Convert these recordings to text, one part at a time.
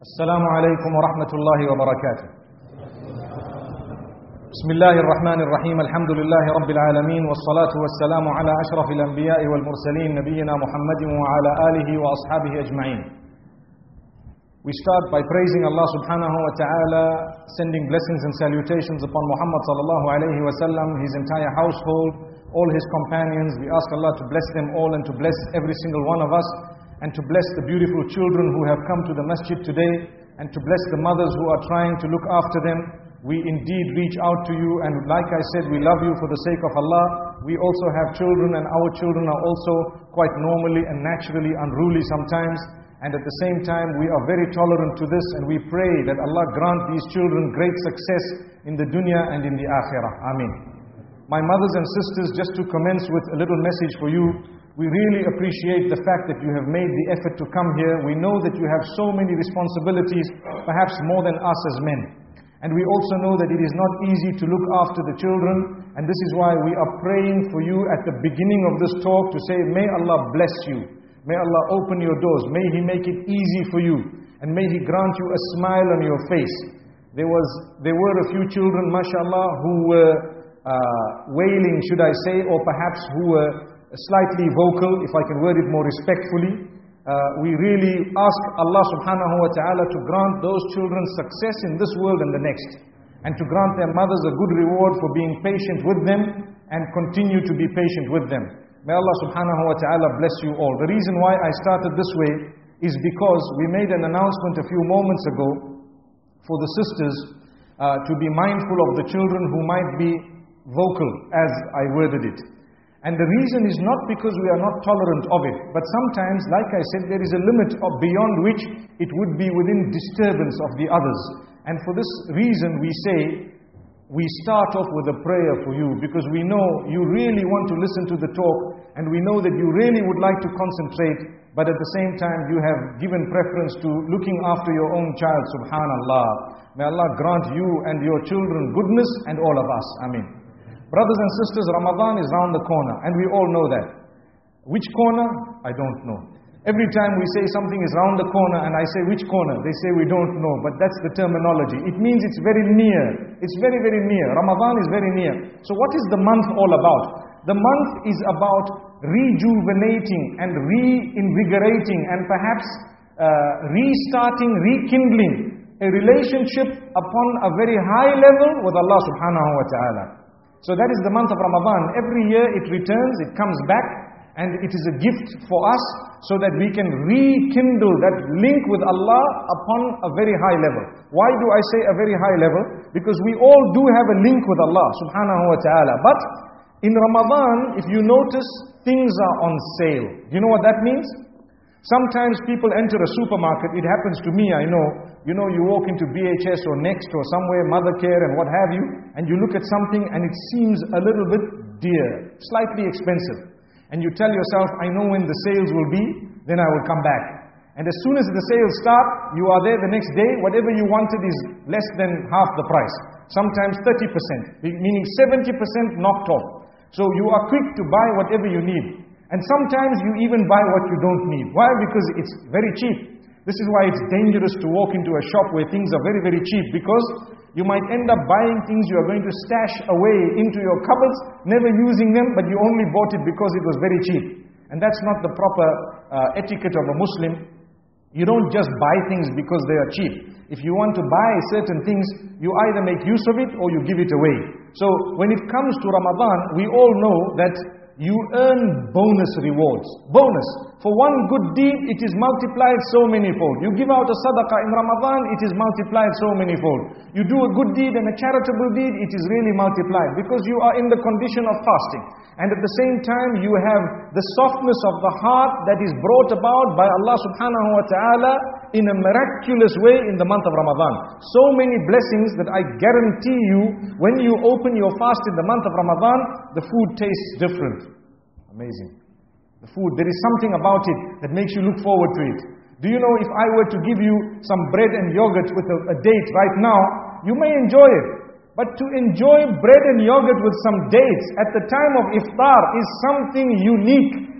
السلام عليكم ورحمة الله وبركاته. بسم الله الرحمن الرحيم. الحمد لله رب العالمين والصلاة والسلام على أشرف الأنبياء والمرسلين نبينا محمد وعلى آله وأصحابه أجمعين. We start by praising Allah subhanahu wa ta'ala, sending blessings and salutations upon Muhammad sallallahu alayhi wa sallam, his entire household, all his companions. We ask Allah to bless them all and to bless every single one of us, and to bless the beautiful children who have come to the masjid today, and to bless the mothers who are trying to look after them. We indeed reach out to you, and like I said, we love you for the sake of Allah. We also have children, and our children are also quite normally and naturally unruly sometimes. And at the same time, we are very tolerant to this, and we pray that Allah grant these children great success in the dunya and in the akhirah. Ameen. My mothers and sisters, just to commence with a little message for you, we really appreciate the fact that you have made the effort to come here. We know that you have so many responsibilities, perhaps more than us as men. And we also know that it is not easy to look after the children, and this is why we are praying for you at the beginning of this talk to say, may Allah bless you. May Allah open your doors. May He make it easy for you. And may He grant you a smile on your face. There were a few children, mashallah, who were wailing, should I say, or perhaps who were slightly vocal, if I can word it more respectfully. We really ask Allah subhanahu wa ta'ala to grant those children success in this world and the next, and to grant their mothers a good reward for being patient with them and continue to be patient with them. May Allah subhanahu wa ta'ala bless you all. The reason why I started this way is because we made an announcement a few moments ago for the sisters to be mindful of the children who might be vocal, as I worded it. And the reason is not because we are not tolerant of it, but sometimes, like I said, there is a limit beyond which it would be within disturbance of the others. And for this reason we say, we start off with a prayer for you, because we know you really want to listen to the talk, and we know that you really would like to concentrate, but at the same time you have given preference to looking after your own child. Subhanallah. May Allah grant you and your children goodness, and all of us. Ameen. Brothers and sisters, Ramadan is round the corner, and we all know that. Which corner? I don't know. Every time we say something is round the corner, and I say which corner, they say we don't know, but that's the terminology. It means it's very near. It's very, very near. Ramadan is very near. So what is the month all about? The month is about rejuvenating and reinvigorating and perhaps restarting, rekindling a relationship upon a very high level with Allah subhanahu wa ta'ala. So that is the month of Ramadan. Every year it returns, it comes back, and it is a gift for us so that we can rekindle that link with Allah upon a very high level. Why do I say a very high level? Because we all do have a link with Allah subhanahu wa ta'ala. But in Ramadan, if you notice, things are on sale. Do you know what that means? Sometimes people enter a supermarket. It happens to me, I know. You walk into BHS or Next or somewhere, Mothercare and what have you, and you look at something and it seems a little bit dear, slightly expensive. And you tell yourself, I know when the sales will be, then I will come back. And as soon as the sales start, you are there the next day, whatever you wanted is less than half the price. Sometimes 30%, meaning 70% knocked off. So you are quick to buy whatever you need. And sometimes you even buy what you don't need. Why? Because it's very cheap. This is why it's dangerous to walk into a shop where things are very, very cheap, because you might end up buying things you are going to stash away into your cupboards, never using them, but you only bought it because it was very cheap. And that's not the proper etiquette of a Muslim. You don't just buy things because they are cheap. If you want to buy certain things, you either make use of it or you give it away. So when it comes to Ramadan, we all know that you earn bonus rewards. Bonus. For one good deed, it is multiplied so manyfold. You give out a sadaqah in Ramadan, it is multiplied so manyfold. You do a good deed and a charitable deed, it is really multiplied, because you are in the condition of fasting. And at the same time, you have the softness of the heart that is brought about by Allah subhanahu wa ta'ala in a miraculous way in the month of Ramadan. So many blessings that I guarantee you, when you open your fast in the month of Ramadan, the food tastes different. Amazing. The food, there is something about it that makes you look forward to it. Do you know, if I were to give you some bread and yogurt with a date right now, you may enjoy it. But to enjoy bread and yogurt with some dates at the time of iftar is something unique.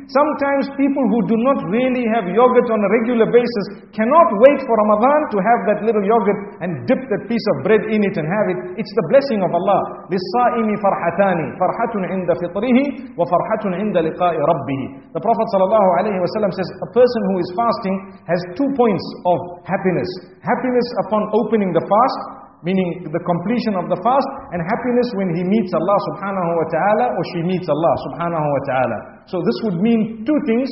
Sometimes people who do not really have yogurt on a regular basis cannot wait for Ramadan to have that little yogurt and dip that piece of bread in it and have it. It's the blessing of Allah. لِلصَّائِمِ فَرْحَتَانِ فَرْحَةٌ عِنْدَ فِطْرِهِ وَفَرْحَةٌ عِنْدَ لِقَاءِ رَبِّهِ. The Prophet ﷺ says, a person who is fasting has 2 points of happiness. Happiness upon opening the fast, meaning the completion of the fast, and happiness when he meets Allah subhanahu wa ta'ala or she meets Allah subhanahu wa ta'ala. So this would mean 2 things.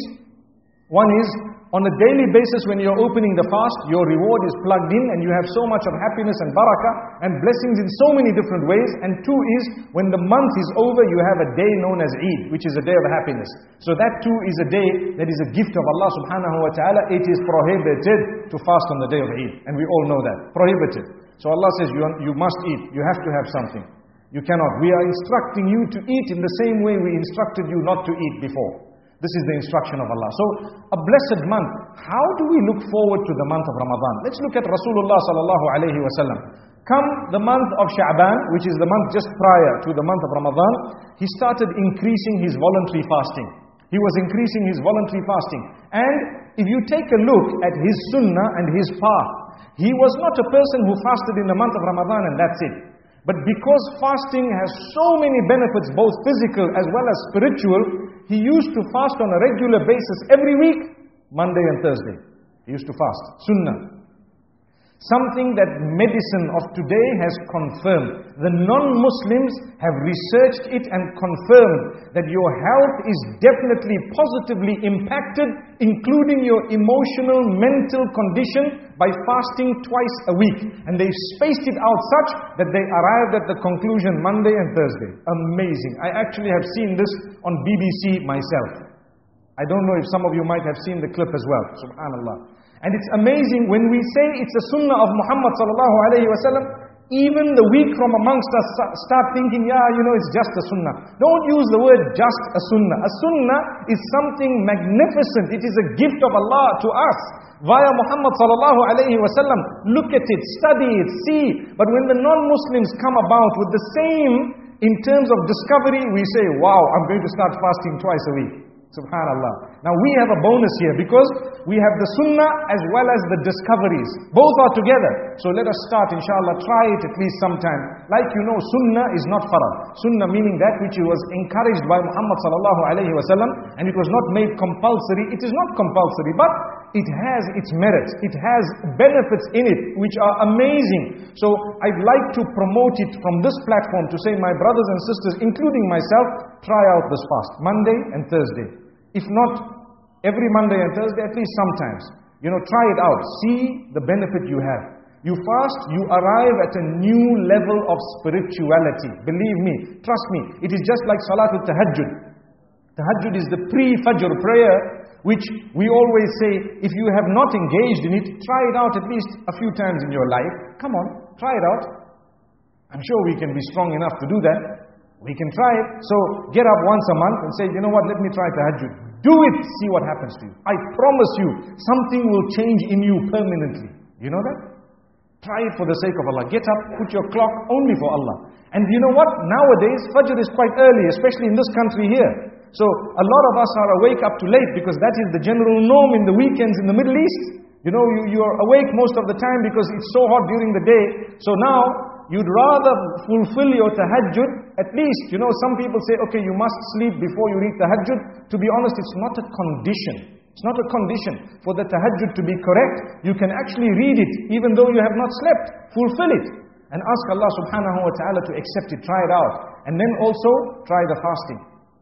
One is, on a daily basis when you're opening the fast, your reward is plugged in and you have so much of happiness and barakah and blessings in so many different ways. And 2 is, when the month is over, you have a day known as Eid, which is a day of happiness. So that too is a day that is a gift of Allah subhanahu wa ta'ala. It is prohibited to fast on the day of Eid. And we all know that. Prohibited. So Allah says, you must eat. You have to have something. You cannot. We are instructing you to eat in the same way we instructed you not to eat before. This is the instruction of Allah. So, a blessed month. How do we look forward to the month of Ramadan? Let's look at Rasulullah sallallahu alayhi wa sallam. Come the month of Sha'ban, which is the month just prior to the month of Ramadan, he started increasing his voluntary fasting. He was increasing his voluntary fasting. And if you take a look at his sunnah and his path, he was not a person who fasted in the month of Ramadan and that's it. But because fasting has so many benefits, both physical as well as spiritual, he used to fast on a regular basis every week, Monday and Thursday. He used to fast. Sunnah. Something that medicine of today has confirmed. The non-Muslims have researched it and confirmed that your health is definitely positively impacted, including your emotional, mental condition, by fasting twice a week. And they spaced it out such that they arrived at the conclusion Monday and Thursday. Amazing. I actually have seen this on BBC myself. I don't know if some of you might have seen the clip as well. Subhanallah. And it's amazing when we say it's a sunnah of Muhammad sallallahu alayhi wa sallam, even the weak from amongst us start thinking, it's just a sunnah. Don't use the word just a sunnah. A sunnah is something magnificent. It is a gift of Allah to us via Muhammad sallallahu alayhi wa sallam. Look at it, study it, see. But when the non-Muslims come about with the same in terms of discovery, we say, wow, I'm going to start fasting twice a week. Subhanallah. Now we have a bonus here because we have the sunnah as well as the discoveries. Both are together. So let us start, inshallah, try it at least sometime. Like you know, sunnah is not farad. Sunnah meaning that which was encouraged by Muhammad sallallahu alayhi wa sallam, and it was not made compulsory. It is not compulsory, but it has its merits. It has benefits in it which are amazing. So I'd like to promote it from this platform to say, my brothers and sisters, including myself, try out this fast, Monday and Thursday. If not every Monday and Thursday, at least sometimes. Try it out. See the benefit you have. You fast, you arrive at a new level of spirituality. Believe me, trust me. It is just like Salatul Tahajjud. Tahajjud is the pre-Fajr prayer, which we always say, if you have not engaged in it, try it out at least a few times in your life. Come on, try it out. I'm sure we can be strong enough to do that. We can try it. So get up once a month and say, you know what, let me try Tahajjud. Do it, see what happens to you. I promise you, something will change in you permanently. You know that? Try it for the sake of Allah. Get up, put your clock only for Allah. And you know what? Nowadays, Fajr is quite early, especially in this country here. So a lot of us are awake up to late because that is the general norm in the weekends in the Middle East. You are awake most of the time because it's so hot during the day. So now, you'd rather fulfill your tahajjud. At least, some people say, okay, you must sleep before you read tahajjud. To be honest, it's not a condition. It's not a condition for the tahajjud to be correct. You can actually read it even though you have not slept. Fulfill it. And ask Allah subhanahu wa ta'ala to accept it. Try it out. And then also, try the fasting.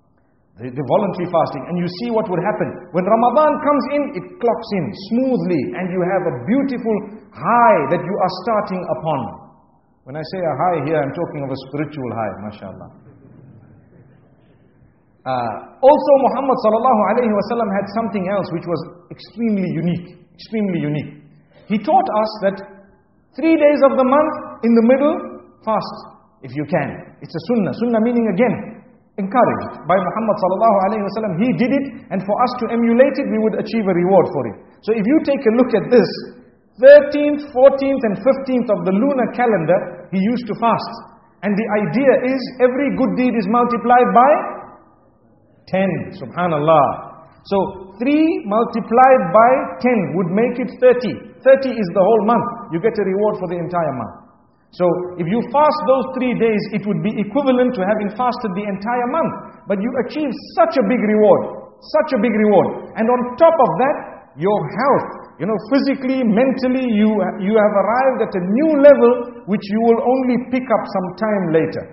The voluntary fasting. And you see what would happen. When Ramadan comes in, it clocks in smoothly. And you have a beautiful high that you are starting upon. When I say a high here, I'm talking of a spiritual high, mashallah. Also, Muhammad sallallahu alayhi wa sallam had something else which was extremely unique. Extremely unique. He taught us that 3 days of the month, in the middle, fast, if you can. It's a sunnah. Sunnah meaning again, encouraged by Muhammad sallallahu alayhi wa sallam. He did it, and for us to emulate it, we would achieve a reward for it. So if you take a look at this, 13th, 14th and 15th of the lunar calendar, he used to fast. And the idea is, every good deed is multiplied by 10. Subhanallah. So 3 multiplied by 10 would make it 30. 30 is the whole month. You get a reward for the entire month. So if you fast those 3 days, it would be equivalent to having fasted the entire month. But you achieve such a big reward. Such a big reward. And on top of that, your health. Physically, mentally, you have arrived at a new level which you will only pick up some time later.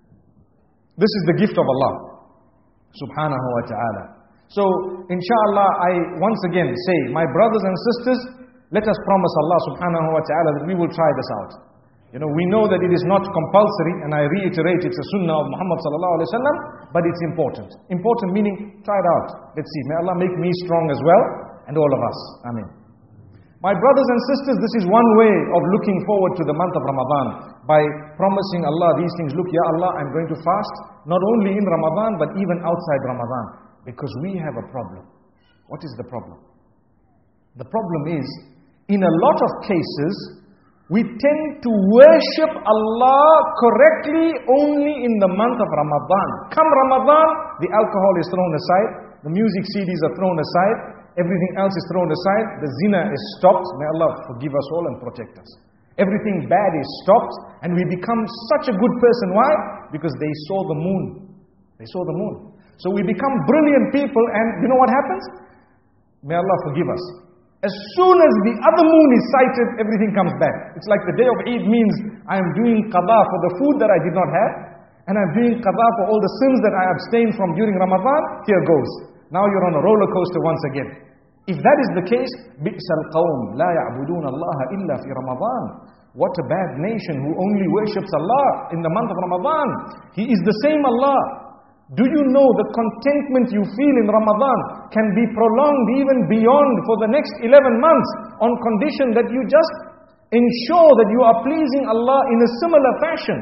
This is the gift of Allah subhanahu wa ta'ala. So, inshallah, I once again say, my brothers and sisters, let us promise Allah subhanahu wa ta'ala that we will try this out. We know that it is not compulsory, and I reiterate, it's a sunnah of Muhammad sallallahu alaihi wasallam, but it's important. Important meaning, try it out. Let's see. May Allah make me strong as well, and all of us. Amen. My brothers and sisters, this is one way of looking forward to the month of Ramadan, by promising Allah these things. Look, Ya Allah, I'm going to fast, not only in Ramadan, but even outside Ramadan. Because we have a problem. What is the problem? The problem is, in a lot of cases, we tend to worship Allah correctly only in the month of Ramadan. Come Ramadan, the alcohol is thrown aside, the music CDs are thrown aside, everything else is thrown aside, the zina is stopped. May Allah forgive us all and protect us. Everything bad is stopped, and we become such a good person. Why? Because they saw the moon. They saw the moon. So we become brilliant people, and you know what happens? May Allah forgive us. As soon as the other moon is sighted, everything comes back. It's like the day of Eid means I am doing qada for the food that I did not have, and I'm doing qada for all the sins that I abstained from during Ramadan. Here goes. Now you're on a roller coaster once again. If that is the case, بِئْسَ الْقَوْمِ لَا يَعْبُدُونَ اللَّهَ إِلَّا فِي رَمَضَانِ. What a bad nation who only worships Allah in the month of Ramadan. He is the same Allah. Do you know the contentment you feel in Ramadan can be prolonged even beyond for the next 11 months, on condition that you just ensure that you are pleasing Allah in a similar fashion.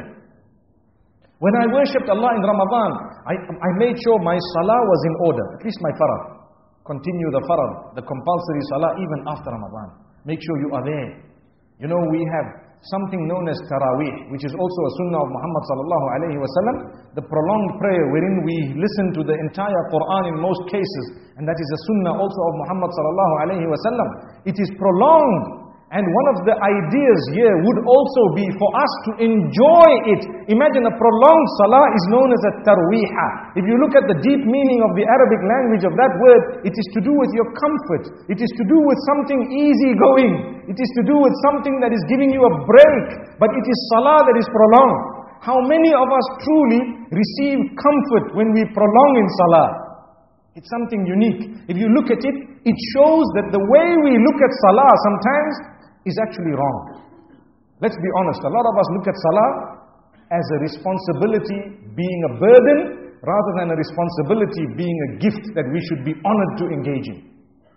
When I worshipped Allah in Ramadan, I made sure my salah was in order, at least my farad. Continue the farad, the compulsory salah even after Ramadan. Make sure you are there. We have something known as Taraweeh, which is also a sunnah of Muhammad sallallahu alayhi wasallam, the prolonged prayer wherein we listen to the entire Quran in most cases, and that is a sunnah also of Muhammad sallallahu alayhi wasallam. It is prolonged, and one of the ideas here would also be for us to enjoy it. Imagine a prolonged salah is known as a tarweeha. If you look at the deep meaning of the Arabic language of that word, it is to do with your comfort. It is to do with something easy going. It is to do with something that is giving you a break. But it is salah that is prolonged. How many of us truly receive comfort when we prolong in salah? It's something unique. If you look at it, it shows that the way we look at salah sometimes is actually wrong. Let's be honest, a lot of us look at salah as a responsibility being a burden, rather than a responsibility being a gift that we should be honored to engage in.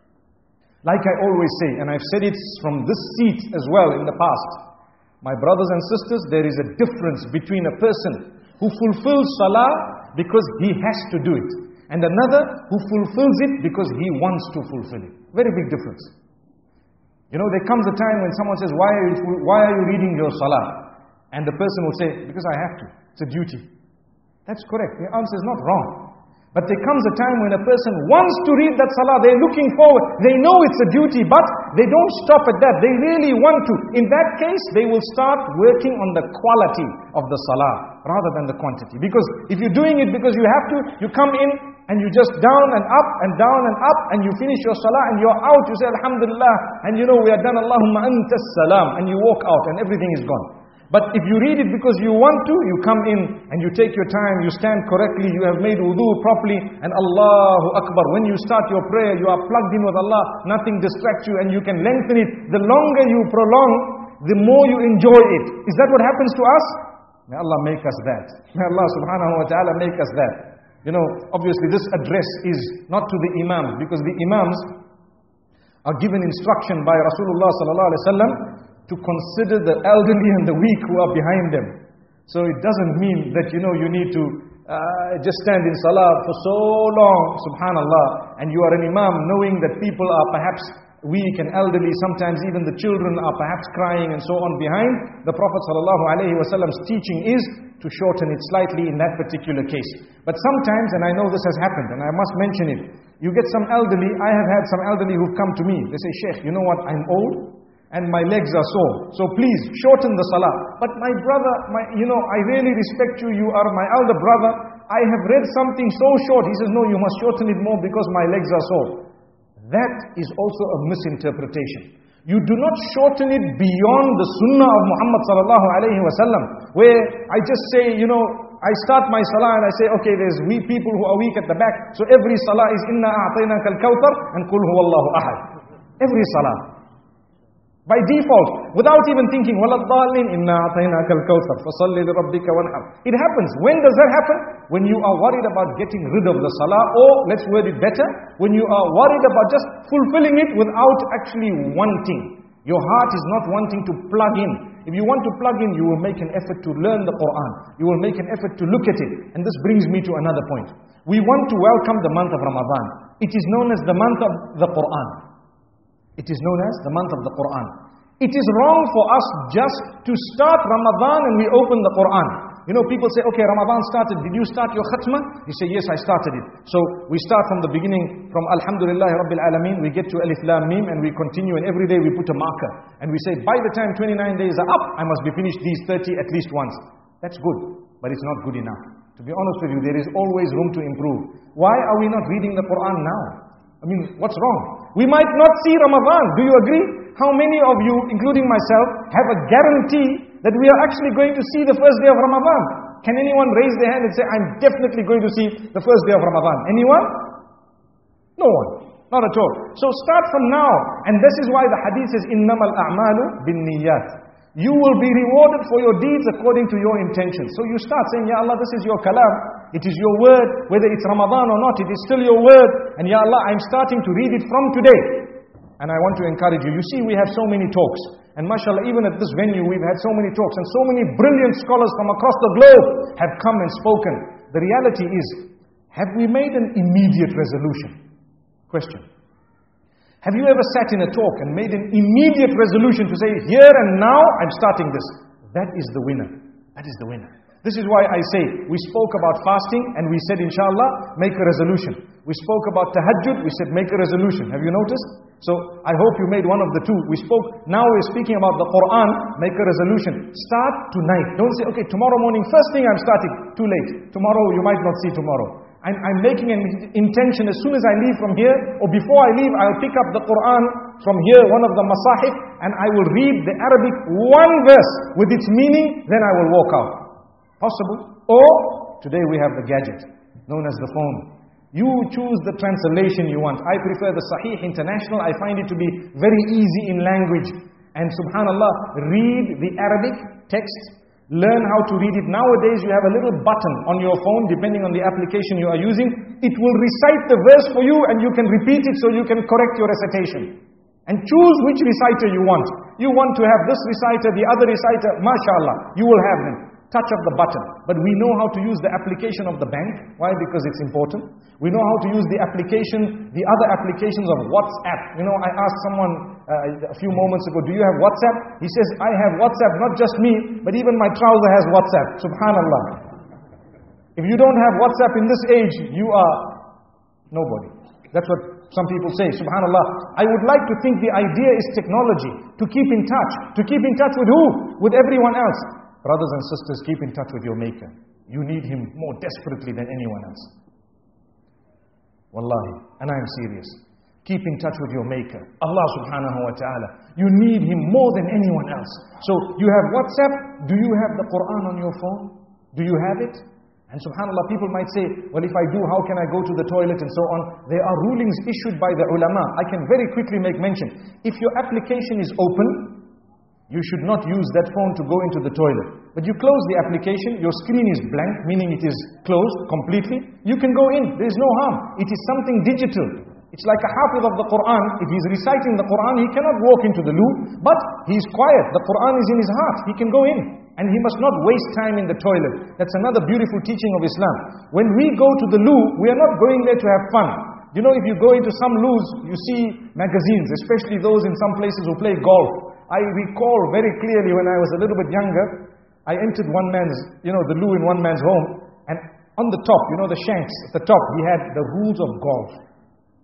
Like I always say, and I've said it from this seat as well in the past, my brothers and sisters, there is a difference between a person who fulfills salah because he has to do it, and another who fulfills it because he wants to fulfill it. Very big difference. There comes a time when someone says, why are you reading your salah? And the person will say, because I have to. It's a duty. That's correct. The answer is not wrong. But there comes a time when a person wants to read that salah. They're looking forward. They know it's a duty, but they don't stop at that. They really want to. In that case, they will start working on the quality of the salah rather than the quantity. Because if you're doing it because you have to, you come in and you just down and up and down and up, and you finish your salah and you're out. You say, Alhamdulillah, and we are done, Allahumma antas salam, and you walk out and everything is gone. But if you read it because you want to, you come in and you take your time, you stand correctly, you have made wudu properly, and Allahu Akbar. When you start your prayer, you are plugged in with Allah, nothing distracts you, and you can lengthen it. The longer you prolong, the more you enjoy it. Is that what happens to us? May Allah make us that. May Allah subhanahu wa ta'ala make us that. Obviously this address is not to the Imams, because the Imams are given instruction by Rasulullah sallallahu alaihi wasallam to consider the elderly and the weak who are behind them. So it doesn't mean that you need to just stand in salah for so long, subhanallah, and you are an imam knowing that people are perhaps weak and elderly, sometimes even the children are perhaps crying and so on behind. The Prophet ﷺ's teaching is to shorten it slightly in that particular case. But sometimes, and I know this has happened, and I must mention it, You get some elderly, I have had some elderly who've come to me. They say, Sheikh, you know what, I'm old and my legs are sore. So please, shorten the salah. But my brother, I really respect you. You are my elder brother. I have read something so short. He says, no, you must shorten it more because my legs are sore. That is also a misinterpretation. You do not shorten it beyond the sunnah of Muhammad sallallahu alayhi wa sallam, where I just say, I start my salah and I say, okay, there's weak people who are weak at the back. So every salah is inna a'tainaka al-kawthar and qul huwallahu ahad. Every salah. By default, without even thinking, وَلَضَّالِّينَ إِنَّا أَعْطَيْنَاكَ الْكَوْثَرَ فَصَلِّ لِرَبِّكَ وَانْحَرْ. It happens. When does that happen? When you are worried about getting rid of the salah, or let's word it better, when you are worried about just fulfilling it without actually wanting. Your heart is not wanting to plug in. If you want to plug in, you will make an effort to learn the Quran. You will make an effort to look at it. And this brings me to another point. We want to welcome the month of Ramadan. It is known as the month of the Quran. It is known as the month of the Quran. It is wrong for us just to start Ramadan and we open the Quran. People say, okay, Ramadan started. Did you start your khatmah? You say, yes, I started it. So we start from the beginning, from Alhamdulillah Rabbil Alameen, we get to Alif Lam Mim and we continue, and every day we put a marker. And we say, by the time 29 days are up, I must be finished these 30 at least once. That's good, but it's not good enough. To be honest with you, there is always room to improve. Why are we not reading the Quran now? What's wrong? We might not see Ramadan. Do you agree? How many of you, including myself, have a guarantee that we are actually going to see the first day of Ramadan? Can anyone raise their hand and say, I'm definitely going to see the first day of Ramadan? Anyone? No one. Not at all. So start from now. And this is why the hadith says, إِنَّمَا الْأَعْمَالُ بِالنِّيَّاتِ. You will be rewarded for your deeds according to your intention. So you start saying, Ya Allah, this is your kalam. It is your word. Whether it's Ramadan or not, it is still your word. And Ya Allah, I'm starting to read it from today. And I want to encourage you. You see, we have so many talks. And mashallah, even at this venue, we've had so many talks. And so many brilliant scholars from across the globe have come and spoken. The reality is, have we made an immediate resolution? Question. Have you ever sat in a talk and made an immediate resolution to say, here and now, I'm starting this? That is the winner. That is the winner. This is why I say, we spoke about fasting and we said, inshallah, make a resolution. We spoke about tahajjud, we said, make a resolution. Have you noticed? So, I hope you made one of the two. Now we're speaking about the Quran, make a resolution. Start tonight. Don't say, okay, tomorrow morning, first thing I'm starting. Too late. Tomorrow, you might not see tomorrow. I'm making an intention as soon as I leave from here, or before I leave, I'll pick up the Quran from here, one of the masahif, and I will read the Arabic one verse with its meaning, then I will walk out. Possible? Or, today we have the gadget, known as the phone. You choose the translation you want. I prefer the Sahih International. I find it to be very easy in language. And subhanallah, read the Arabic text. Learn how to read it. Nowadays you have a little button on your phone, depending on the application you are using. It will recite the verse for you and you can repeat it so you can correct your recitation. And choose which reciter you want. You want to have this reciter, the other reciter, mashallah, you will have them. Touch of the button. But we know how to use the application of the bank. Why? Because it's important. We know how to use the application, the other applications of WhatsApp. I asked someone a few moments ago, do you have WhatsApp? He says, I have WhatsApp, not just me, but even my trouser has WhatsApp. Subhanallah. If you don't have WhatsApp in this age, you are nobody. That's what some people say. Subhanallah. I would like to think the idea is technology, to keep in touch. To keep in touch with who? With everyone else. Brothers and sisters, keep in touch with your Maker. You need Him more desperately than anyone else. Wallahi, and I am serious. Keep in touch with your Maker, Allah subhanahu wa ta'ala. You need Him more than anyone else. So, you have WhatsApp. Do you have the Quran on your phone? Do you have it? And subhanallah, people might say, well, if I do, how can I go to the toilet and so on? There are rulings issued by the ulama. I can very quickly make mention. If your application is open, you should not use that phone to go into the toilet. But you close the application, your screen is blank, meaning it is closed completely. You can go in, there is no harm. It is something digital. It's like a hafiz of the Quran. If he's reciting the Quran, he cannot walk into the loo, but he's quiet. The Quran is in his heart. He can go in. And he must not waste time in the toilet. That's another beautiful teaching of Islam. When we go to the loo, we are not going there to have fun. If you go into some loos, you see magazines, especially those in some places who play golf. I recall very clearly when I was a little bit younger, I entered the loo in one man's home, and on the top, the shanks at the top, he had the rules of golf.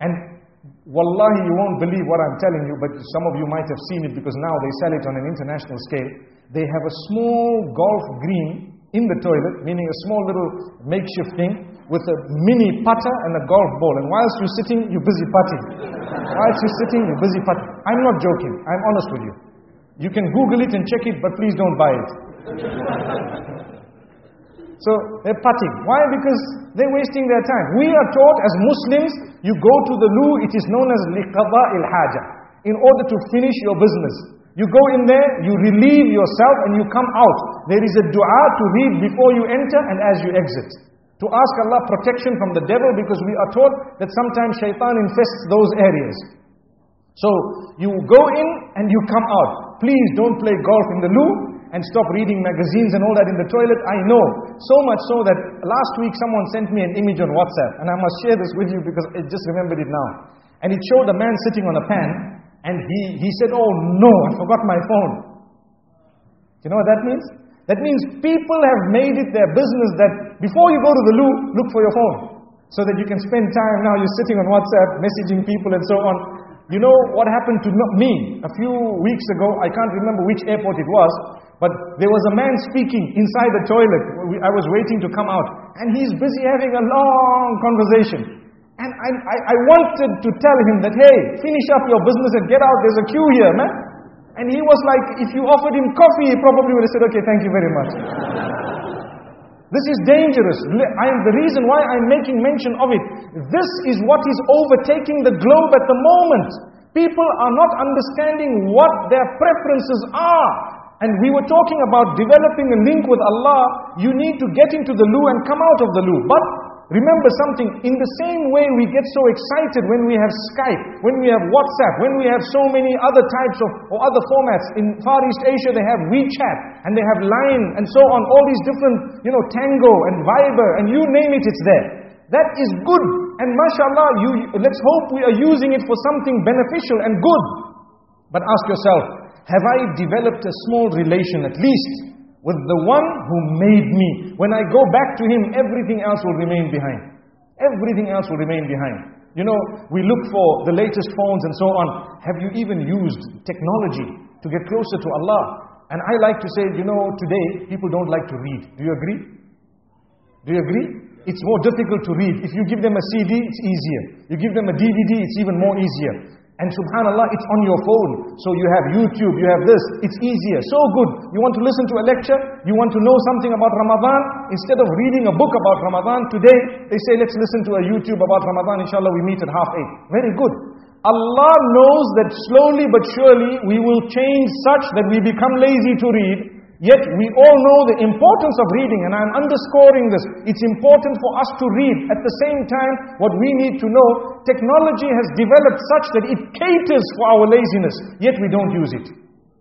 And wallahi, you won't believe what I'm telling you, but some of you might have seen it because now they sell it on an international scale. They have a small golf green in the toilet, meaning a small little makeshift thing with a mini putter and a golf ball. And whilst you're sitting, you're busy putting. Whilst you're sitting, you're busy putting. I'm not joking. I'm honest with you. You can Google it and check it, but please don't buy it. So they're putting. Why? Because they're wasting their time. We are taught as Muslims, you go to the loo, it is known as liqada il-haja, in order to finish your business. You go in there, you relieve yourself and you come out. There is a dua to read before you enter and as you exit. To ask Allah protection from the devil, because we are taught that sometimes shaitan infests those areas. So you go in and you come out. Please don't play golf in the loo and stop reading magazines and all that in the toilet. I know. So much so that last week someone sent me an image on WhatsApp, and I must share this with you because I just remembered it now. And it showed a man sitting on a pan, and he said, "Oh no, I forgot my phone." Do you know what that means? That means people have made it their business that before you go to the loo, look for your phone. So that you can spend time, now you're sitting on WhatsApp, messaging people and so on. You know what happened to me a few weeks ago? I can't remember which airport it was, but there was a man speaking inside the toilet. I was waiting to come out, and he's busy having a long conversation. And I wanted to tell him that, hey, finish up your business and get out, there's a queue here, man. And he was like, if you offered him coffee, he probably would have said, okay, thank you very much. This is dangerous. The reason why I'm making mention of it, this is what is overtaking the globe at the moment. People are not understanding what their preferences are. And we were talking about developing a link with Allah. You need to get into the loo and come out of the loo. But remember something, in the same way we get so excited when we have Skype, when we have WhatsApp, when we have so many other types of, or other formats. In Far East Asia they have WeChat, and they have Line, and so on, all these different, Tango and Viber, and you name it, it's there. That is good, and mashallah, let's hope we are using it for something beneficial and good. But ask yourself, have I developed a small relation at least with the one who made me? When I go back to him, everything else will remain behind. Everything else will remain behind. We look for the latest phones and so on. Have you even used technology to get closer to Allah? And I like to say, today people don't like to read. Do you agree? Do you agree? It's more difficult to read. If you give them a CD, it's easier. You give them a DVD, it's even more easier. And subhanallah, it's on your phone. So you have YouTube, you have this, it's easier. So good. You want to listen to a lecture, you want to know something about Ramadan, instead of reading a book about Ramadan, today they say, let's listen to a YouTube about Ramadan, inshallah we meet at 8:30. Very good. Allah knows that slowly but surely we will change such that we become lazy to read. Yet we all know the importance of reading, and I'm underscoring this. It's important for us to read. At the same time, what we need to know, technology has developed such that it caters for our laziness, yet we don't use it.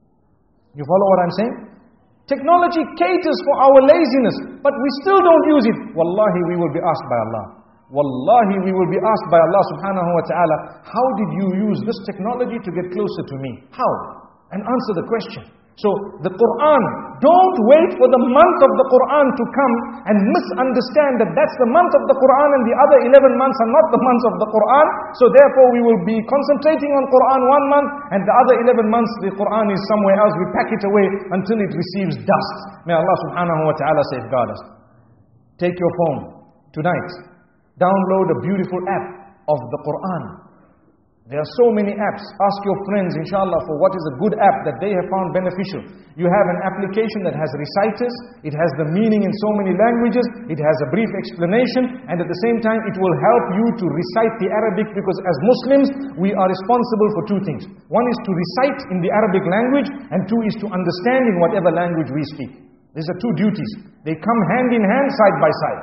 You follow what I'm saying? Technology caters for our laziness, but we still don't use it. Wallahi, we will be asked by Allah. Wallahi, we will be asked by Allah subhanahu wa ta'ala, how did you use this technology to get closer to me? How? And answer the question. So the Quran, don't wait for the month of the Quran to come and misunderstand that that's the month of the Quran and the other 11 months are not the months of the Quran. So therefore we will be concentrating on Quran one month, and the other 11 months the Quran is somewhere else. We pack it away until it receives dust. May Allah subhanahu wa ta'ala safeguard us. Take your phone tonight. Download a beautiful app of the Quran. There are so many apps. Ask your friends, inshallah, for what is a good app that they have found beneficial. You have an application that has reciters, it has the meaning in so many languages, it has a brief explanation, and at the same time it will help you to recite the Arabic, because as Muslims, we are responsible for two things. One is to recite in the Arabic language, and two is to understand in whatever language we speak. These are two duties. They come hand in hand, side by side.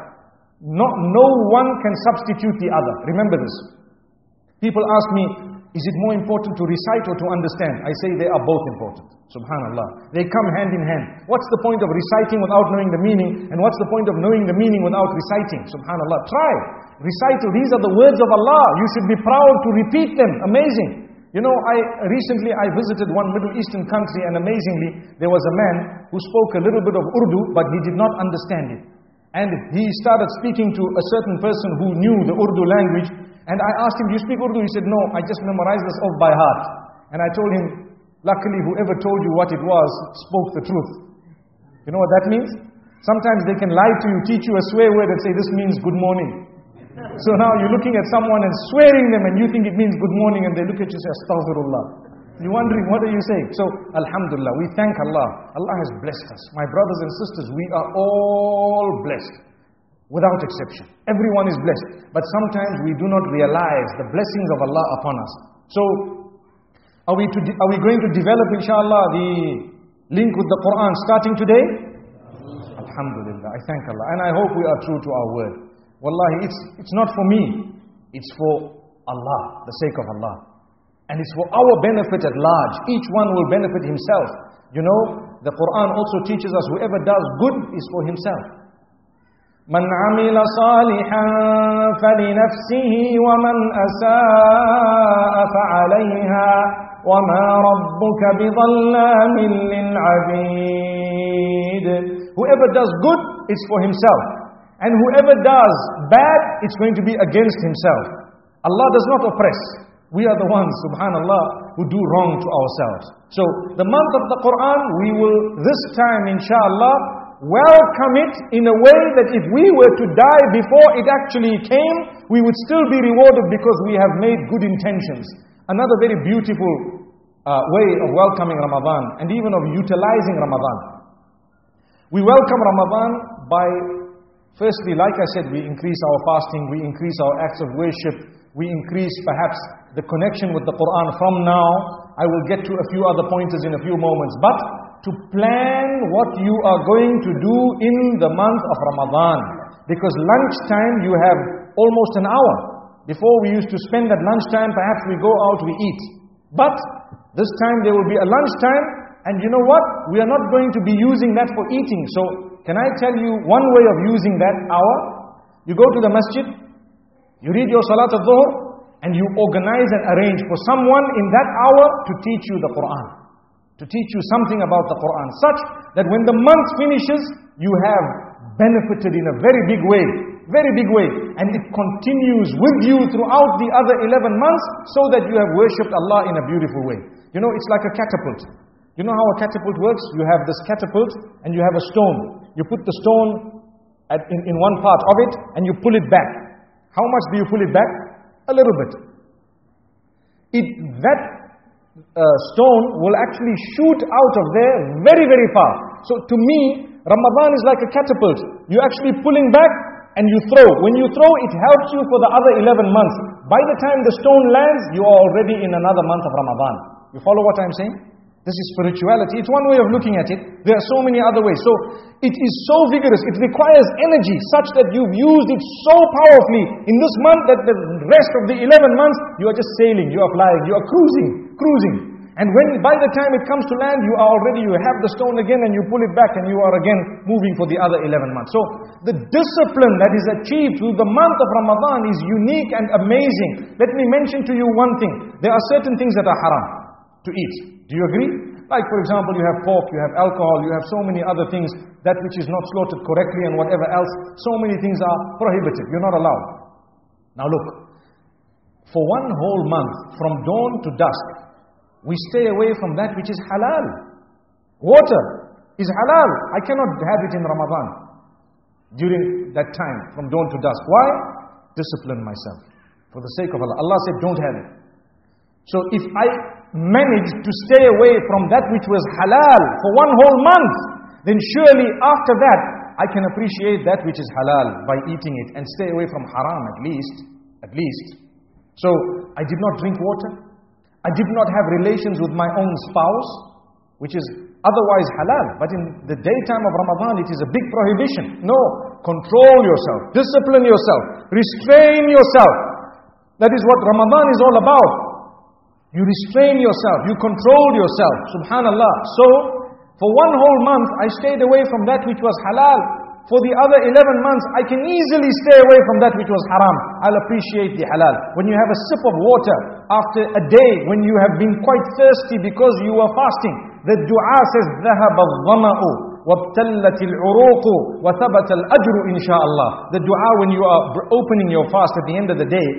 No one can substitute the other. Remember this. People ask me, is it more important to recite or to understand? I say they are both important. Subhanallah. They come hand in hand. What's the point of reciting without knowing the meaning? And what's the point of knowing the meaning without reciting? Subhanallah. Try. Recital. These are the words of Allah. You should be proud to repeat them. Amazing. Recently I visited one Middle Eastern country, and amazingly, there was a man who spoke a little bit of Urdu, but he did not understand it. And he started speaking to a certain person who knew the Urdu language. And I asked him, do you speak Urdu? He said, no, I just memorized this off by heart. And I told him, luckily whoever told you what it was spoke the truth. You know what that means? Sometimes they can lie to you, teach you a swear word and say this means good morning. So now you're looking at someone and swearing them and you think it means good morning, and they look at you and say, Astaghfirullah. You're wondering, what are you saying? So, Alhamdulillah, we thank Allah. Allah has blessed us. My brothers and sisters, we are all blessed. Without exception. Everyone is blessed. But sometimes we do not realize the blessings of Allah upon us. So, are we going to develop, inshallah, the link with the Quran starting today? Alhamdulillah, I thank Allah. And I hope we are true to our word. Wallahi, it's not for me. It's for Allah, the sake of Allah. And it's for our benefit at large. Each one will benefit himself. You know, the Quran also teaches us whoever does good is for himself. مَنْ عَمِلَ صَالِحًا فَلِنَفْسِهِ وَمَنْ أَسَاءَ فَعَلَيْهَا وَمَا رَبُّكَ بِظَلَّامٍ لِلْعَبِيدِ. Whoever does good is for himself. And whoever does bad, it's going to be against himself. Allah does not oppress. We are the ones, subhanallah, who do wrong to ourselves. So, the month of the Quran, we will this time, inshallah, welcome it in a way that if we were to die before it actually came, we would still be rewarded because we have made good intentions. Another very beautiful way of welcoming Ramadan and even of utilizing Ramadan. We welcome Ramadan by, firstly, like I said, we increase our fasting, we increase our acts of worship, we increase perhaps the connection with the Quran. From now, I will get to a few other pointers in a few moments. But to plan what you are going to do in the month of Ramadan. Because lunchtime you have almost an hour. Before we used to spend at lunchtime, perhaps we go out, we eat. But this time there will be a lunchtime, and you know what? We are not going to be using that for eating. So, can I tell you one way of using that hour? You go to the masjid, you read your Salat al-Dhuhr, and you organize and arrange for someone in that hour to teach you the Quran. To teach you something about the Quran. Such that when the month finishes, you have benefited in a very big way. Very big way. And it continues with you throughout the other 11 months, so that you have worshipped Allah in a beautiful way. You know, it's like a catapult. You know how a catapult works? You have this catapult and you have a stone. You put the stone in one part of it and you pull it back. How much do you pull it back? A little bit. That stone will actually shoot out of there very, very far. So to me, Ramadan is like a catapult. You're actually pulling back and you throw. When you throw, it helps you for the other 11 months. By the time the stone lands, you are already in another month of Ramadan. You follow what I'm saying? This is spirituality. It's one way of looking at it. There are so many other ways. So it is so vigorous. It requires energy such that you've used it so powerfully in this month that the rest of the 11 months, you are just sailing, you are flying, you are cruising. And when by the time it comes to land, you have the stone again and you pull it back and you are again moving for the other 11 months. So the discipline that is achieved through the month of Ramadan is unique and amazing. Let me mention to you one thing. There are certain things that are haram to eat. Do you agree? Like for example, you have pork, you have alcohol, you have so many other things, that which is not slaughtered correctly and whatever else. So many things are prohibited. You're not allowed. Now look, for one whole month, from dawn to dusk, we stay away from that which is halal. Water is halal. I cannot have it in Ramadan during that time, from dawn to dusk. Why? Discipline myself. For the sake of Allah. Allah said, don't have it. So if I manage to stay away from that which was halal for one whole month, then surely after that, I can appreciate that which is halal by eating it and stay away from haram at least. So I did not drink water. I did not have relations with my own spouse, which is otherwise halal. But in the daytime of Ramadan, it is a big prohibition. No, control yourself, discipline yourself, restrain yourself. That is what Ramadan is all about. You restrain yourself, you control yourself, subhanallah. So, for one whole month, I stayed away from that which was halal. For the other 11 months, I can easily stay away from that which was haram. I'll appreciate the halal. When you have a sip of water after a day, when you have been quite thirsty because you were fasting, the dua says, ذَهَبَ الظَّمَأُ وَابْتَلَّتِ الْعُرُوقُ وَثَبَتَ الْأَجْرُ إِنْ شَاءَ اللَّهِ. The dua when you are opening your fast at the end of the day,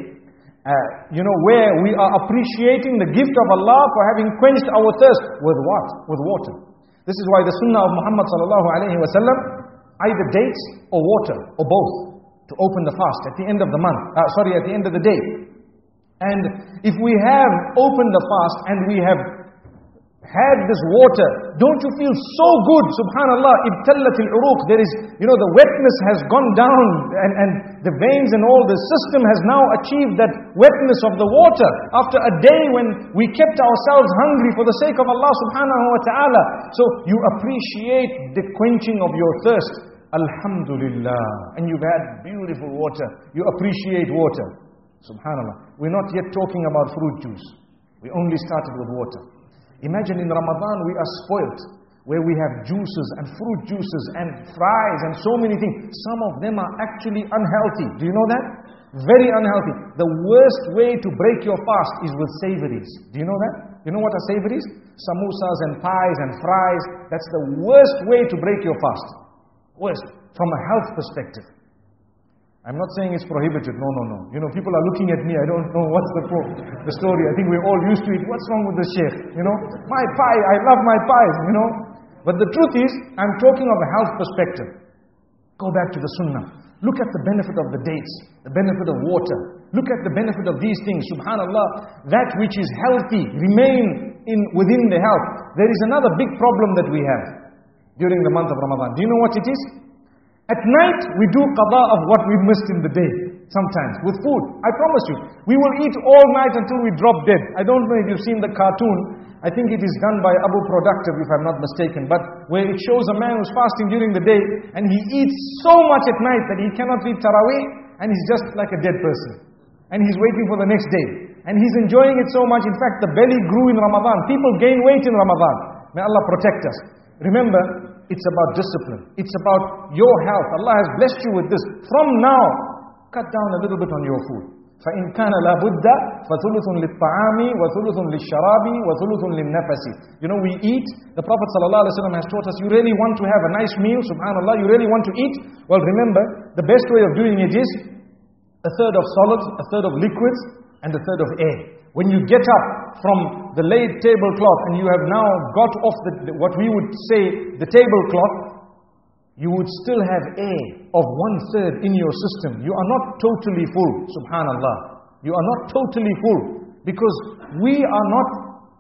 where we are appreciating the gift of Allah for having quenched our thirst with what? With water. This is why the sunnah of Muhammad sallallahu alayhi wa sallam, either dates or water, or both, to open the fast at the end of the month, at the end of the day. And if we have opened the fast and we have had this water, don't you feel so good? Subhanallah, ibtallat al-uruq. There is, the wetness has gone down and the veins and all the system has now achieved that wetness of the water. After a day when we kept ourselves hungry for the sake of Allah subhanahu wa ta'ala. So you appreciate the quenching of your thirst. Alhamdulillah. And you've had beautiful water. You appreciate water. Subhanallah. We're not yet talking about fruit juice. We only started with water. Imagine in Ramadan we are spoilt, where we have juices and fruit juices and fries and so many things. Some of them are actually unhealthy. Do you know that? Very unhealthy. The worst way to break your fast is with savories. Do you know that? You know what are savories? Samosas and pies and fries. That's the worst way to break your fast. Worst. From a health perspective. I'm not saying it's prohibited. No. People are looking at me. I don't know what's the story. I think we're all used to it. What's wrong with the sheikh? My pie. I love my pies. But the truth is, I'm talking of a health perspective. Go back to the sunnah. Look at the benefit of the dates, the benefit of water. Look at the benefit of these things. Subhanallah, that which is healthy, remain within the health. There is another big problem that we have during the month of Ramadan. Do you know what it is? At night, we do qada of what we missed in the day. Sometimes, with food. I promise you, we will eat all night until we drop dead. I don't know if you've seen the cartoon. I think it is done by Abu Productive, if I'm not mistaken. But where it shows a man who's fasting during the day, and he eats so much at night that he cannot read Taraweeh, and he's just like a dead person. And he's waiting for the next day. And he's enjoying it so much. In fact, the belly grew in Ramadan. People gain weight in Ramadan. May Allah protect us. Remember, it's about discipline. It's about your health. Allah has blessed you with this. From now, cut down a little bit on your food. فَإِنْ كَانَ لَا بُدَّ فَثُلُثٌ لِلطَّعَامِ وَثُلُثٌ لِلشَّرَابِ وَثُلُثٌ لِلنَّفَسِ. We eat. The Prophet ﷺ has taught us, you really want to have a nice meal, subhanAllah, you really want to eat? Well, remember, the best way of doing it is a third of solids, a third of liquids, and a third of air. When you get up from the laid tablecloth and you have now got off what we would say the tablecloth, you would still have air of 1/3 in your system. You are not totally full, subhanallah. You are not totally full, because we are not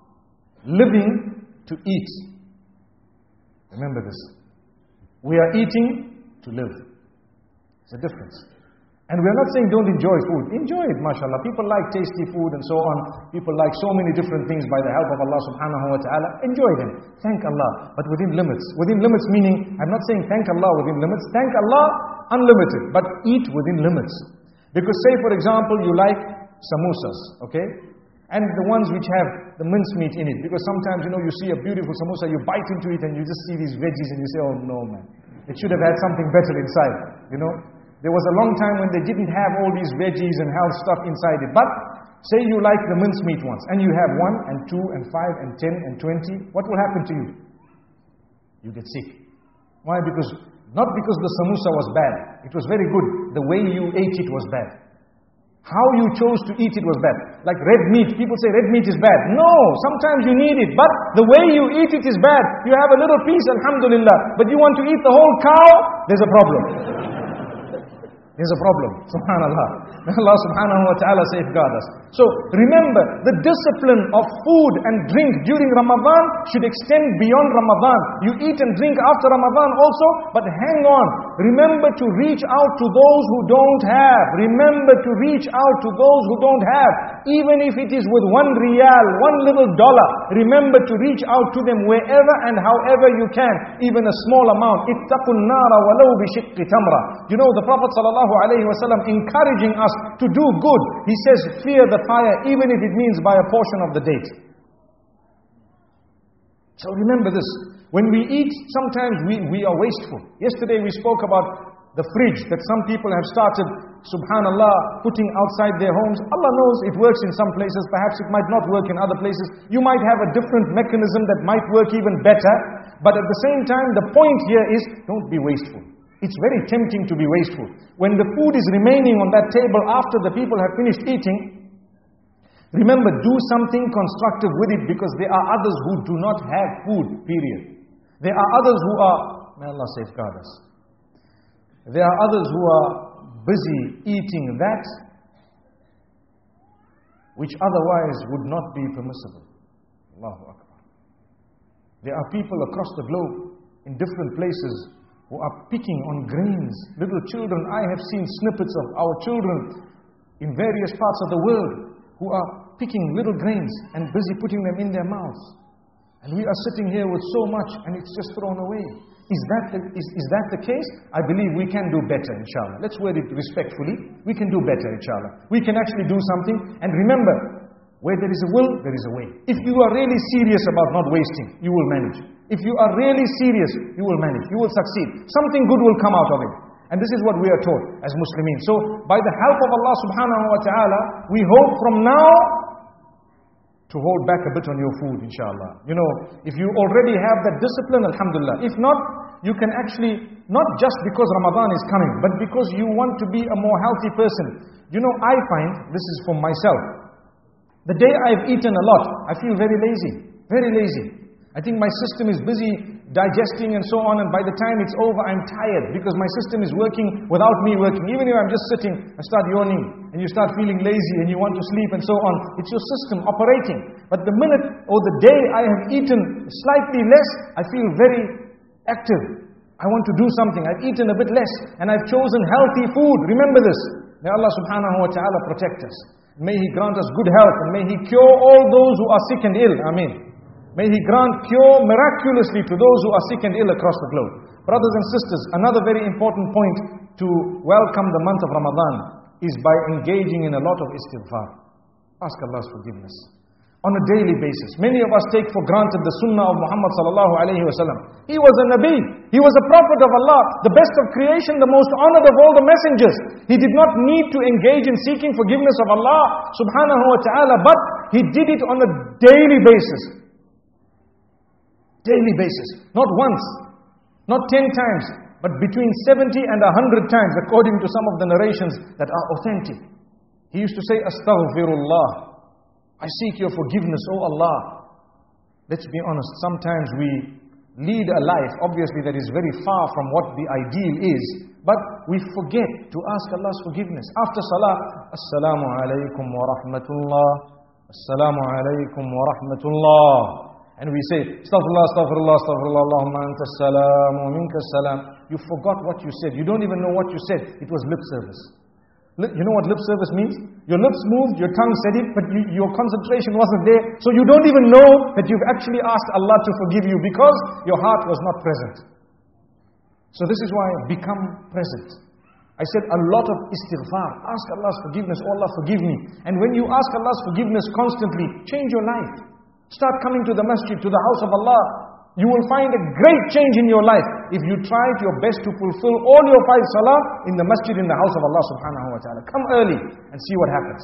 living to eat. Remember this. We are eating to live. It's a difference. And we are not saying don't enjoy food. Enjoy it, mashallah. People like tasty food and so on. People like so many different things by the help of Allah subhanahu wa ta'ala. Enjoy them. Thank Allah. But within limits. Within limits meaning, I'm not saying thank Allah within limits. Thank Allah unlimited. But eat within limits. Because say for example, you like samosas, okay? And the ones which have the mincemeat in it. Because sometimes, you see a beautiful samosa, you bite into it and you just see these veggies and you say, oh no man. It should have had something better inside, There was a long time when they didn't have all these veggies and health stuff inside it. But say you like the mincemeat ones, and you have 1 and 2 and 5 and 10 and 20, what will happen to you? You get sick. Why? Not because the samosa was bad. It was very good. The way you ate it was bad. How you chose to eat it was bad. Like red meat. People say red meat is bad. No, sometimes you need it. But the way you eat it is bad. You have a little piece, alhamdulillah. But you want to eat the whole cow? There's a problem. There's a problem. Subhanallah. May Allah subhanahu wa ta'ala safeguard us. So remember, the discipline of food and drink during Ramadan should extend beyond Ramadan. You eat and drink after Ramadan also, but hang on. Remember to reach out to those who don't have. Remember to reach out to those who don't have. Even if it is with 1 riyal, $1 little dollar. Remember to reach out to them wherever and however you can. Even a small amount. Ittaqun nara walau bi shiqqi tamra. The Prophet ﷺ encouraging us to do good. He says, fear the fire even if it means by a portion of the date. So remember this. When we eat, sometimes we are wasteful. Yesterday we spoke about the fridge, that some people have started subhanallah, putting outside their homes. Allah knows it works in some places, perhaps it might not work in other places. You might have a different mechanism that might work even better. But at the same time, the point here is, don't be wasteful. It's very tempting to be wasteful. When the food is remaining on that table after the people have finished eating, remember, do something constructive with it, because there are others who do not have food, period. There are others who are, may Allah safeguard us. There are others who are busy eating that which otherwise would not be permissible. Allahu Akbar. There are people across the globe, in different places, who are picking on grains. Little children, I have seen snippets of our children in various parts of the world who are picking little grains and busy putting them in their mouths. And we are sitting here with so much and it's just thrown away. Is that the case? I believe we can do better, inshallah. Let's word it respectfully. We can do better, inshallah. We can actually do something. And remember, where there is a will, there is a way. If you are really serious about not wasting, you will manage. If you are really serious, you will manage. You will succeed. Something good will come out of it. And this is what we are taught as Muslimin. So, by the help of Allah subhanahu wa ta'ala, we hope from now to hold back a bit on your food, inshallah. You know, if you already have that discipline, alhamdulillah. If not, you can actually, not just because Ramadan is coming, but because you want to be a more healthy person. You know, I find, this is for myself, the day I've eaten a lot, I feel very lazy. Very lazy. I think my system is busy digesting and so on, and by the time it's over, I'm tired because my system is working without me working. Even if I'm just sitting, I start yawning, and you start feeling lazy, and you want to sleep and so on. It's your system operating. But the minute or the day I have eaten slightly less, I feel very active. I want to do something. I've eaten a bit less, and I've chosen healthy food. Remember this. May Allah subhanahu wa ta'ala protect us. May He grant us good health, and may He cure all those who are sick and ill. Ameen. May He grant cure miraculously to those who are sick and ill across the globe. Brothers and sisters, another very important point to welcome the month of Ramadan is by engaging in a lot of istighfar. Ask Allah's forgiveness. On a daily basis. Many of us take for granted the sunnah of Muhammad sallallahu alayhi wa sallam. He was a Nabi. He was a prophet of Allah. The best of creation, the most honored of all the messengers. He did not need to engage in seeking forgiveness of Allah subhanahu wa ta'ala, but he did it on a daily basis. Daily basis. Not once. Not 10 times. But between 70 and 100 times, according to some of the narrations that are authentic. He used to say, Astaghfirullah. I seek your forgiveness, O Allah. Let's be honest, sometimes we lead a life, obviously that is very far from what the ideal is, but we forget to ask Allah's forgiveness. After salah, Assalamu alaikum wa rahmatullah, Assalamu alaikum wa rahmatullah. And we say, Astaghfirullah, Astaghfirullah, Astaghfirullah, Allahumma anta salam wa minka salam. You forgot what you said. You don't even know what you said. It was lip service. You know what lip service means? Your lips moved, your tongue said it, but your concentration wasn't there. So you don't even know that you've actually asked Allah to forgive you because your heart was not present. So this is why become present. I said a lot of istighfar. Ask Allah's forgiveness. Oh Allah, forgive me. And when you ask Allah's forgiveness constantly, change your life. Start coming to the masjid, to the house of Allah. You will find a great change in your life if you try your best to fulfill all your 5 salah in the masjid, in the house of Allah subhanahu wa ta'ala. Come early and see what happens.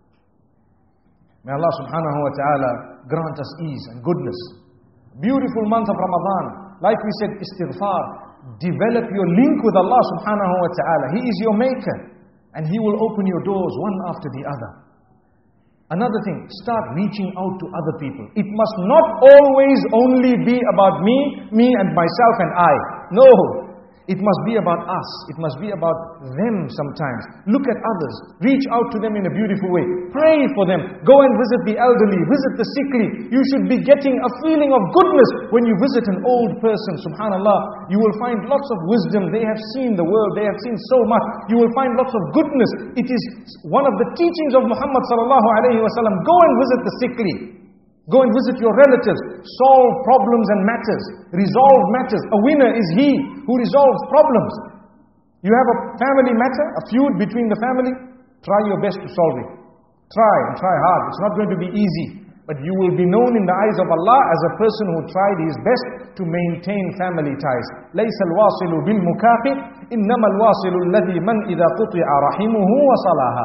May Allah subhanahu wa ta'ala grant us ease and goodness. Beautiful month of Ramadan. Like we said, istighfar. Develop your link with Allah subhanahu wa ta'ala. He is your maker. And He will open your doors one after the other. Another thing, start reaching out to other people. It must not always only be about me and myself and I. No. It must be about us. It must be about them sometimes. Look at others. Reach out to them in a beautiful way. Pray for them. Go and visit the elderly. Visit the sickly. You should be getting a feeling of goodness when you visit an old person. Subhanallah. You will find lots of wisdom. They have seen the world. They have seen so much. You will find lots of goodness. It is one of the teachings of Muhammad sallallahu alayhi wa sallam. Go and visit the sickly. Go and visit your relatives. Solve problems and matters. Resolve matters. A winner is he who resolves problems. You have a family matter, a feud between the family. Try your best to solve it. Try and try hard. It's not going to be easy. But you will be known in the eyes of Allah as a person who tried his best to maintain family ties. لَيْسَ الْوَاصِلُ بِالْمُكَافِئِ إِنَّمَا الْوَاصِلُ الَّذِي مَنْ إِذَا قُطِعَ رَحِمُهُ وَصَلَاهَا.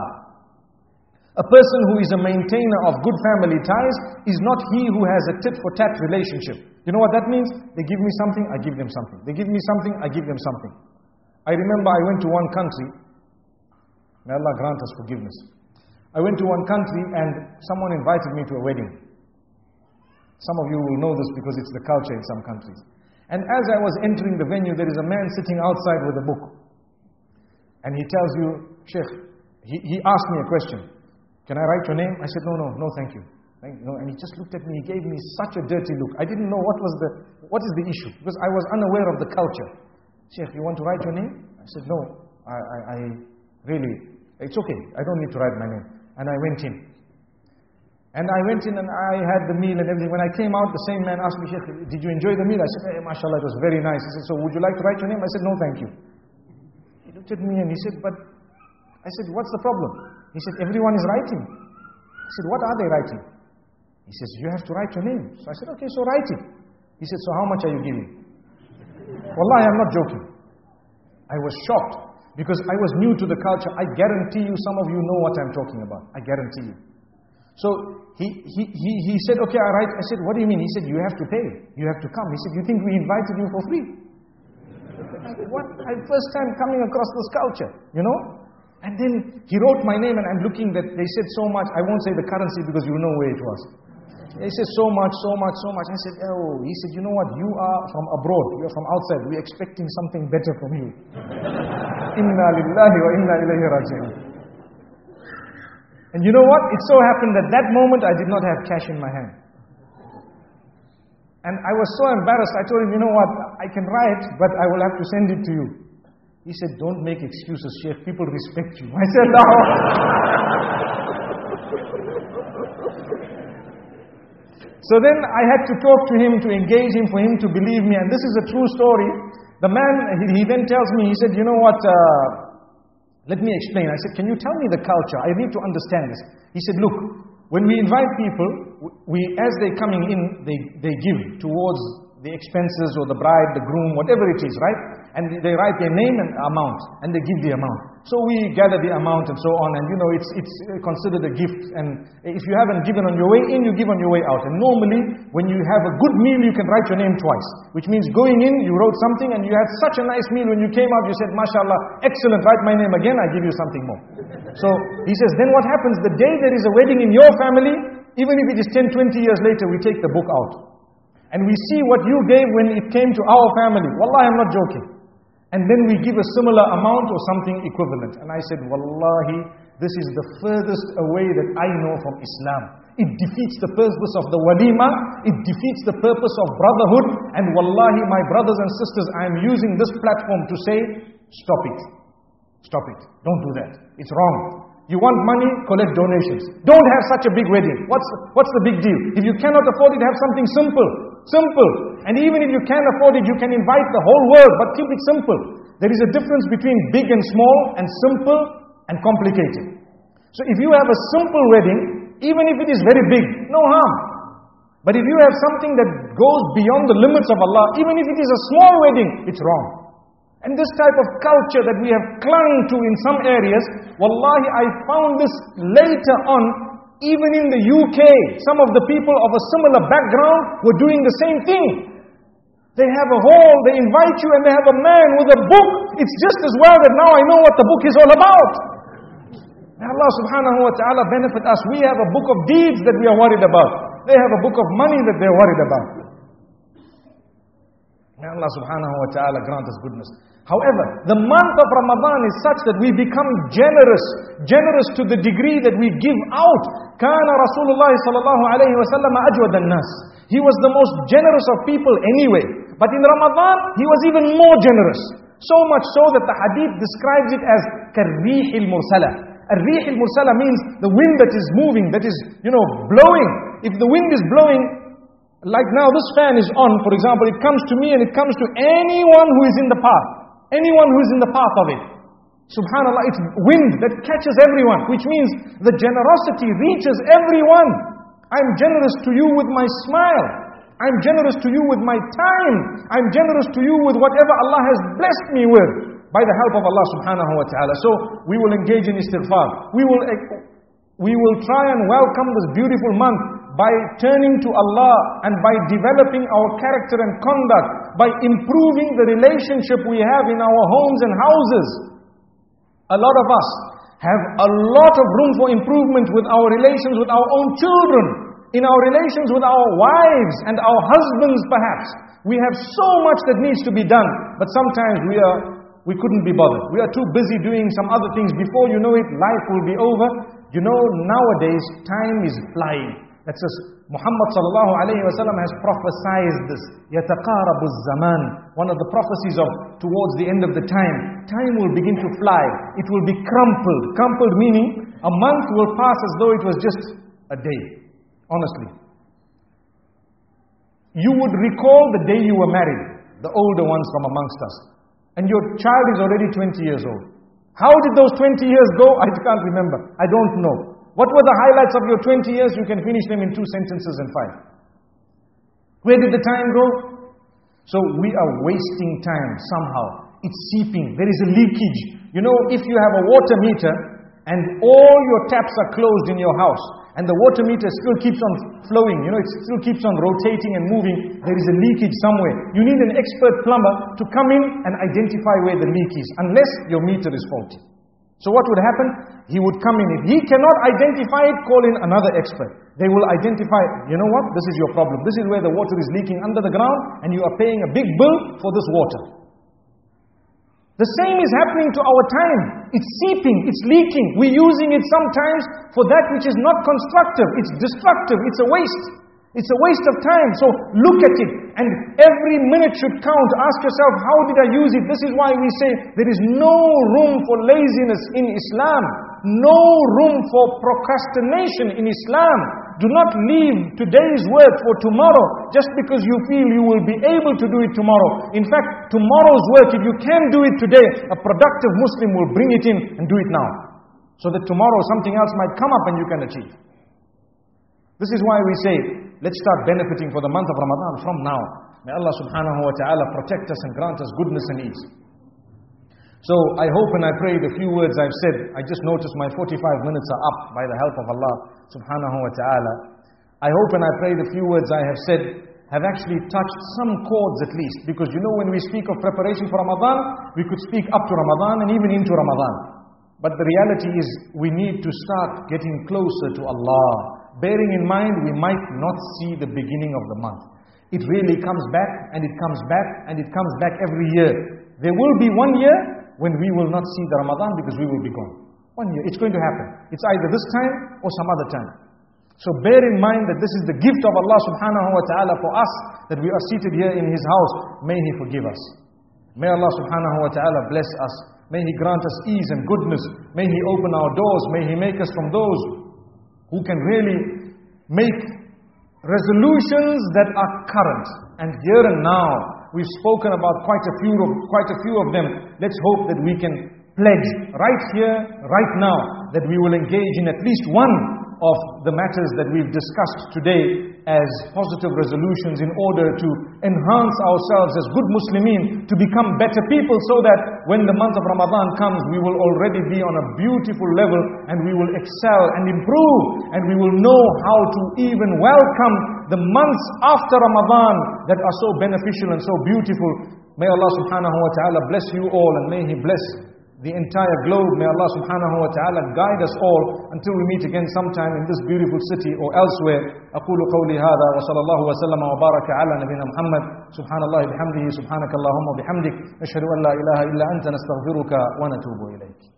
A person who is a maintainer of good family ties is not he who has a tit-for-tat relationship. You know what that means? They give me something, I give them something. They give me something, I give them something. I remember I went to one country. May Allah grant us forgiveness. I went to one country and someone invited me to a wedding. Some of you will know this because it's the culture in some countries. And as I was entering the venue, there is a man sitting outside with a book. And he tells you, Sheikh, he asked me a question. Can I write your name? I said, no, thank you. And he just looked at me, he gave me such a dirty look. I didn't know what is the issue, because I was unaware of the culture. Sheikh, you want to write your name? I said, no, I really, it's okay, I don't need to write my name. And I went in. And I went in and I had the meal and everything. When I came out, the same man asked me, Sheikh, did you enjoy the meal? I said, hey, mashallah, it was very nice. He said, so would you like to write your name? I said, no, thank you. He looked at me and he said, I said, what's the problem? He said, everyone is writing. I said, what are they writing? He says, you have to write your name. So I said, okay, so write it. He said, so how much are you giving? Wallahi, I'm not joking. I was shocked because I was new to the culture. I guarantee you, some of you know what I'm talking about. I guarantee you. So he said, okay, I write. I said, what do you mean? He said, you have to pay. You have to come. He said, you think we invited you for free? What? First time coming across this culture, you know? And then he wrote my name and I'm looking that they said so much. I won't say the currency because you know where it was. They said so much. I said, oh, he said, you know what? You are from abroad. You are from outside. We're expecting something better from you. Inna lillahi wa inna ilayhi raji'un. And you know what? It so happened that that moment I did not have cash in my hand. And I was so embarrassed. I told him, you know what? I can write, but I will have to send it to you. He said, don't make excuses, Sheikh. People respect you. I said, no. So then I had to talk to him, to engage him, for him to believe me. And this is a true story. The man, he then tells me, he said, you know what, let me explain. I said, can you tell me the culture? I need to understand this. He said, look, when we invite people, as they're coming in, they give towards the expenses or the bride, the groom, whatever it is, right? And they write their name and amount, and they give the amount. So we gather the amount and so on, and you know, it's considered a gift. And if you haven't given on your way in, you give on your way out. And normally, when you have a good meal, you can write your name twice. Which means going in, you wrote something, and you had such a nice meal. When you came out, you said, mashallah, excellent, write my name again, I give you something more. So he says, then what happens? The day there is a wedding in your family, even if it is 10, 20 years later, we take the book out. And we see what you gave when it came to our family. Wallahi, I'm not joking. And then we give a similar amount or something equivalent. And I said, wallahi, this is the furthest away that I know from Islam. It defeats the purpose of the walima. It defeats the purpose of brotherhood. And wallahi, my brothers and sisters, I am using this platform to say, stop it. Stop it. Don't do that. It's wrong. You want money, collect donations. Don't have such a big wedding. What's the big deal? If you cannot afford it, have something simple. Simple. And even if you can afford it, you can invite the whole world, but keep it simple. There is a difference between big and small, and simple and complicated. So if you have a simple wedding, even if it is very big, no harm. But if you have something that goes beyond the limits of Allah, even if it is a small wedding, it's wrong. And this type of culture that we have clung to in some areas, wallahi, I found this later on. Even in the UK, some of the people of a similar background were doing the same thing. They have a hall, they invite you, and they have a man with a book. It's just as well that now I know what the book is all about. May Allah subhanahu wa ta'ala benefit us. We have a book of deeds that we are worried about. They have a book of money that they're worried about. May Allah subhanahu wa ta'ala grant us goodness. However, the month of Ramadan is such that we become generous to the degree that we give out. كان رسول الله صلى الله عليه وسلم أجود الناس. He was the most generous of people anyway. But in Ramadan, he was even more generous. So much so that the hadith describes it as كالريح المرسلة. الريح المرسلة means the wind that is moving, that is, blowing. If the wind is blowing, like now this fan is on, for example, it comes to me and it comes to anyone who is in the path. Anyone who is in the path of it. Subhanallah, it's wind that catches everyone, which means the generosity reaches everyone. I'm generous to you with my smile. I'm generous to you with my time. I'm generous to you with whatever Allah has blessed me with by the help of Allah subhanahu wa ta'ala. So we will engage in istighfar. We will try and welcome this beautiful month by turning to Allah and by developing our character and conduct, by improving the relationship we have in our homes and houses. A lot of us have a lot of room for improvement with our relations with our own children, in our relations with our wives and our husbands perhaps. We have so much that needs to be done, but sometimes we couldn't be bothered. We are too busy doing some other things. Before you know it, life will be over. You know, nowadays, time is flying. That's just Muhammad sallallahu alayhi wa sallam has prophesied this. يَتَقَارَبُ الزَّمَانِ. One of the prophecies of towards the end of the time. Time will begin to fly. It will be crumpled. Crumpled meaning a month will pass as though it was just a day. Honestly. You would recall the day you were married. The older ones from amongst us. And your child is already 20 years old. How did those 20 years go? I can't remember. I don't know. What were the highlights of your 20 years? You can finish them in 2 sentences and 5. Where did the time go? So we are wasting time somehow. It's seeping. There is a leakage. You know, if you have a water meter and all your taps are closed in your house and the water meter still keeps on flowing, you know, it still keeps on rotating and moving, there is a leakage somewhere. You need an expert plumber to come in and identify where the leak is, unless your meter is faulty. So what would happen? He would come in. If he cannot identify it, call in another expert. They will identify, you know what? This is your problem. This is where the water is leaking under the ground and you are paying a big bill for this water. The same is happening to our time. It's seeping, it's leaking. We're using it sometimes for that which is not constructive. It's destructive, it's a waste. It's a waste of time. So look at it. And every minute should count. Ask yourself, how did I use it? This is why we say there is no room for laziness in Islam. No room for procrastination in Islam. Do not leave today's work for tomorrow just because you feel you will be able to do it tomorrow. In fact, tomorrow's work, if you can do it today, a productive Muslim will bring it in and do it now. So that tomorrow something else might come up and you can achieve. This is why we say, let's start benefiting for the month of Ramadan from now. May Allah subhanahu wa ta'ala protect us and grant us goodness and ease. So I hope and I pray the few words I've said, I just noticed my 45 minutes are up by the help of Allah subhanahu wa ta'ala. I hope and I pray the few words I have said have actually touched some chords at least. Because you know, when we speak of preparation for Ramadan, we could speak up to Ramadan and even into Ramadan. But the reality is we need to start getting closer to Allah. Bearing in mind, we might not see the beginning of the month. It really comes back and it comes back and it comes back every year. There will be one year when we will not see the Ramadan because we will be gone. 1 year. It's going to happen. It's either this time or some other time. So bear in mind that this is the gift of Allah subhanahu wa ta'ala for us, that we are seated here in His house. May He forgive us. May Allah subhanahu wa ta'ala bless us. May He grant us ease and goodness. May He open our doors. May He make us from those who can really make resolutions that are current. And here and now, we've spoken about quite a few of them. Let's hope that we can pledge right here, right now, that we will engage in at least one of the matters that we've discussed today as positive resolutions in order to enhance ourselves as good Muslimin, to become better people, so that when the month of Ramadan comes, we will already be on a beautiful level and we will excel and improve, and we will know how to even welcome the months after Ramadan that are so beneficial and so beautiful. May Allah subhanahu wa ta'ala bless you all, and may He bless the entire globe. May Allah subhanahu wa ta'ala guide us all until we meet again sometime in this beautiful city or elsewhere. أقول قولي هذا وصلى الله وسلم وبارك على نبينا محمد. سبحان الله بحمده سبحانك اللهم وبحمدك نشهد أن لا إله إلا أنت نستغفرك ونتوب إليك.